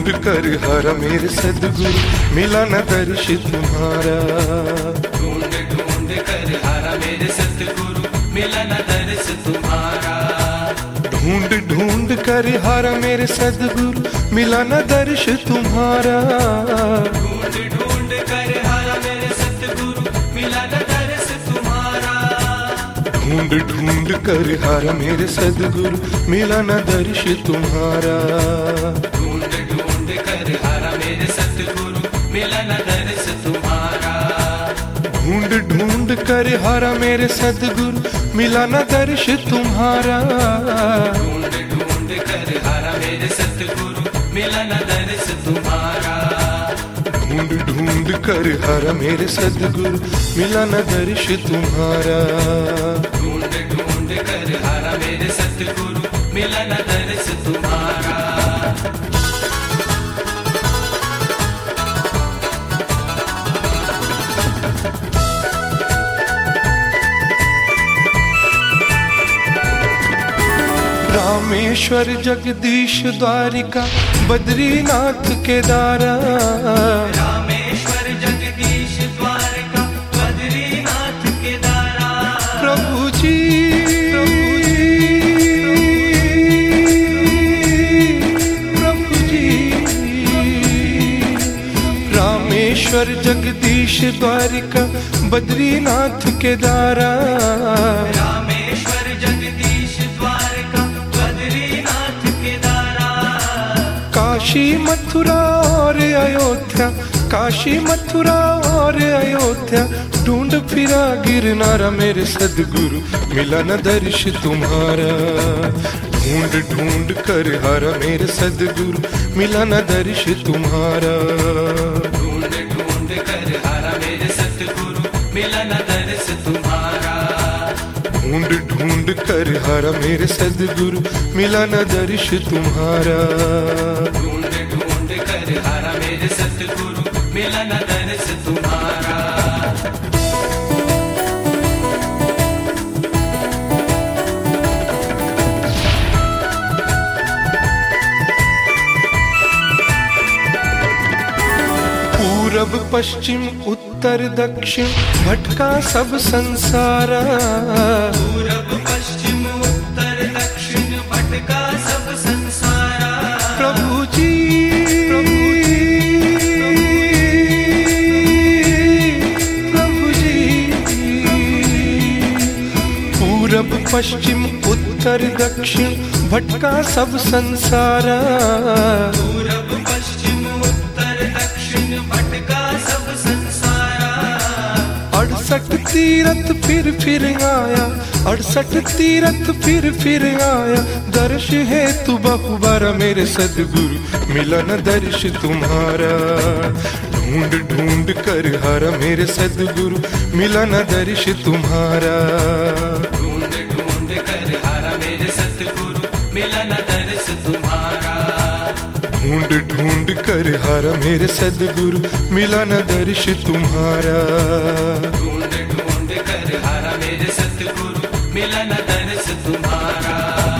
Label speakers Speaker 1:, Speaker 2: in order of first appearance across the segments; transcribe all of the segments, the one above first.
Speaker 1: ढूंढ कर हर मेरे सद्गुरु मिला न दर्श तुम्हारा।
Speaker 2: ढूंढ ढूंढ कर हर मेरे सद्गुरु मिला न दर्श तुम्हारा।
Speaker 1: ढूंढ ढूंढ कर हर मेरे सद्गुरु मिला न दर्श तुम्हारा।
Speaker 2: ढूंढ ढूंढ कर हर मेरे सद्गुरु मिला न दर्श तुम्हारा।
Speaker 1: ढूंढ ढूंढ कर हर मेरे सद्गुरु मिला न दर्श तुम्हारा।
Speaker 2: ढूंढ ढूंढ कर हर मेरे सद्गुरु मिला न दर्श तुम्हारा।
Speaker 1: ढूंढ ढूंढ कर हर मेरे सद्गुरु मिला न दर्श तुम्हारा।
Speaker 2: ढूंढ ढूंढ कर हर मेरे सद्गुरु मिला न दर्श तुम्हारा।
Speaker 1: ढूंढ ढूंढ कर हर मेरे सद्गुरु मिला न दर्श तुम्हारा।
Speaker 2: ढूंढ ढूंढ कर हर मेरे सद्गुरु मिला न दर्श तुम्हारा।
Speaker 1: रामेश्वर जगदीश द्वारिका बद्रीनाथ केदारा।
Speaker 2: रामेश्वर जगदीश द्वारका बद्रीनाथ केदारा।
Speaker 1: प्रभु जी प्रभु जी रामेश्वर जगदीश द्वारिका बद्रीनाथ केदारा।
Speaker 2: रामेश्वर जगदीश द्वारका बद्रीनाथ केदारा।
Speaker 1: काशी मथुरा और अयोध्या, काशी मथुरा और अयोध्या ढूंढ फिरा गिरनारा मेरे सद्गुरु मिला न दर्श तुम्हारा। ढूंढ ढूंढ कर हर मेरे सद्गुरु मिला न दर्श तुम्हारा।
Speaker 2: ढूंढ ढूंढ कर हर मेरे सद्गुरु मिला न दर्श तुम्हारा।
Speaker 1: ढूंढ ढूंढ कर हर मेरे सद्गुरु मिला न दर्श तुम्हारा।
Speaker 2: ढूंढ ढूंढ कर हर मेरे सद्गुरु मिला न दर्श तुम्हारा।
Speaker 1: पूरब पश्चिम उत्तर दक्षिण भटका सब संसारा।
Speaker 2: पूरब पश्चिम उत्तर दक्षिण भटका सब संसारा।
Speaker 1: प्रभु जी प्रभु जी पूरब पश्चिम उत्तर दक्षिण भटका सब संसारा।
Speaker 2: पूरब पश्चिम उत्तर दक्षिण भटका सब संसारा।
Speaker 1: 68 तीरथ फिर आया, 68 तीरथ फिर आया दर्श है तू बहुबारा मेरे सद्गुरु मिला न दर्श तुम्हारा। ढूंढ ढूंढ कर हर मेरे सद्गुरु मिला न दर्श तुम्हारा।
Speaker 2: ढूंढ ढूंढ कर हर मेरे सद्गुरु मिला न दर्श तुम्हारा।
Speaker 1: ढूंढ ढूंढ कर हर मेरे सद्गुरु मिला न दर्श तुम्हारा।
Speaker 2: ढूंढ ढूंढ कर हर मेरे सद्गुरु मिला न दर्श तुम्हारा।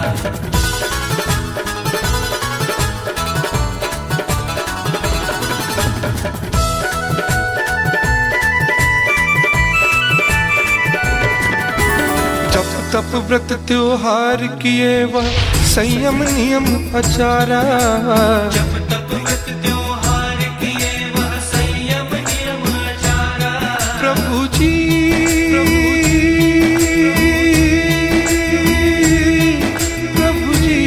Speaker 1: जप तप व्रत त्योहार किए वह संयम नियम आचारा।
Speaker 2: जप तप व्रत त्योहार किए वह संयम नियम आचारा।
Speaker 1: प्रभु जी प्रभु जी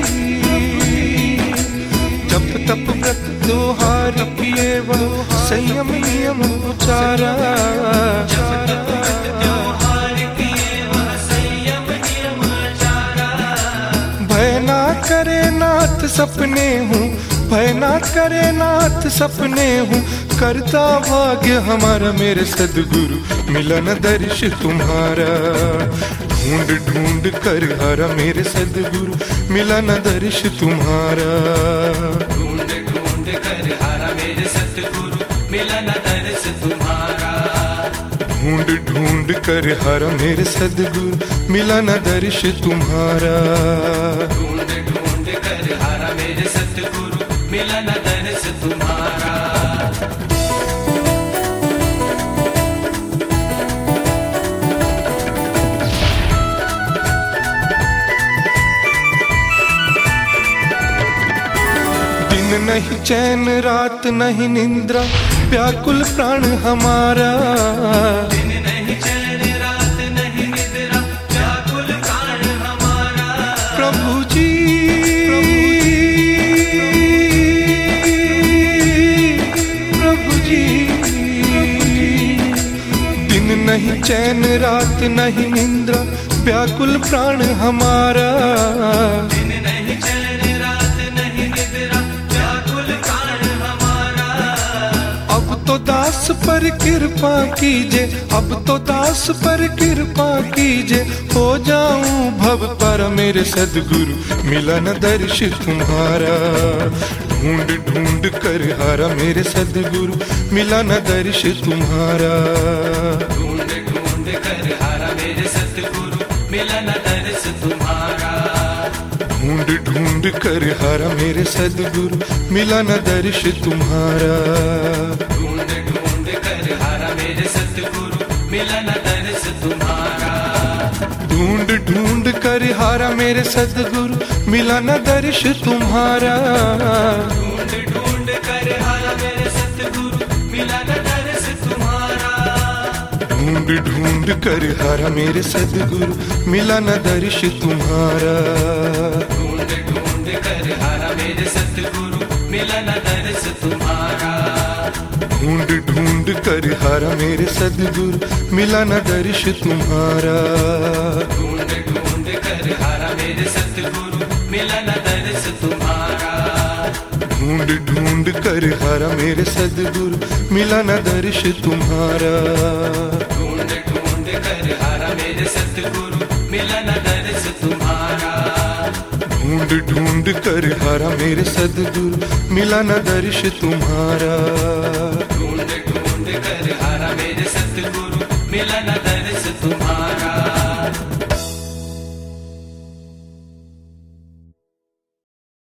Speaker 1: जप तप व्रत त्योहार किए वह संयम नियम आचारा। भय ना करे नाथ सपने हूँ, भय ना करे नाथ सपने हूँ करता भाग्य हमारा मेरे सद्गुरु मिला न दर्श तुम्हारा। ढूंढ ढूंढ कर हर मेरे सद्गुरु मिला न दर्श तुम्हारा।
Speaker 2: ढूंढ ढूंढ कर हर मेरे सद्गुरु मिला न दर्श तुम्हारा।
Speaker 1: ढूंढ ढूंढ कर हर मेरे सद्गुरु मिला न दर्श तुम्हारा।
Speaker 2: ढूंढ ढूंढ कर हर मेरे सद्गुरु मिला न दर्श
Speaker 1: नहीं चैन रात नहीं निंद्रा व्याकुल प्राण हमारा,
Speaker 2: दिन नहीं चैन रात नहीं निद्रा व्याकुल प्राण हमारा।
Speaker 1: प्रभु जी प्रभु जी, दिन नहीं चैन रात नहीं निंद्रा व्याकुल प्राण हमारा,
Speaker 2: दिन नहीं चैन रात नहीं निद्रा व्याकुल प्राण हमारा।
Speaker 1: अब तो दास पर कृपा कीजिए, अब तो दास पर कृपा कीजिए, हो जाऊं भव पर मेरे सद्गुरु मिला न दर्श तुम्हारा। ढूंढ ढूंढ कर हारा मेरे सद्गुरु मिला न दर्श तुम्हारा।
Speaker 2: ढूंढ ढूंढ कर हारा मेरे सतगुरु मिला न दर्श तुम्हारा।
Speaker 1: ढूंढ ढूंढ कर हारा मेरे सद्गुरु मिला न दर्श तुम्हारा।
Speaker 2: ढूंढ ढूंढ कर हारा मेरे सतगुरु मिला न दर्श तुम्हारा।
Speaker 1: ढूंढ ढूंढ कर हारा मेरे सद्गुरु मिला न दर्श तुम्हारा।
Speaker 2: ढूंढ ढूंढ कर हारा मेरे सतगुरु मिला न दर्श तुम्हारा।
Speaker 1: ढूंढ ढूंढ कर हारा मेरे सद्गुरु मिला न दर्श तुम्हारा।
Speaker 2: ढूंढ ढूंढ कर हारा मेरे सतगुरु मिला न दर्श तुम्हारा।
Speaker 1: ढूंढ ढूंढ कर हारा मेरे सद्गुरु मिला न दर्श तुम्हारा।
Speaker 2: ढूंढ ढूंढ कर हारा मेरे सतगुरु मिला न दर्श तुम्हारा।
Speaker 1: ढूंढ ढूंढ कर हारा मेरे सद्गुरु मिला न दर्श तुम्हारा।
Speaker 2: ढूंढ ढूंढ कर हारा मेरे सतगुरु मिला न दर्श तुम्हारा।
Speaker 1: ढूंढ ढूंढ कर हारा मेरे सद्गुरु मिला न दर्श तुम्हारा।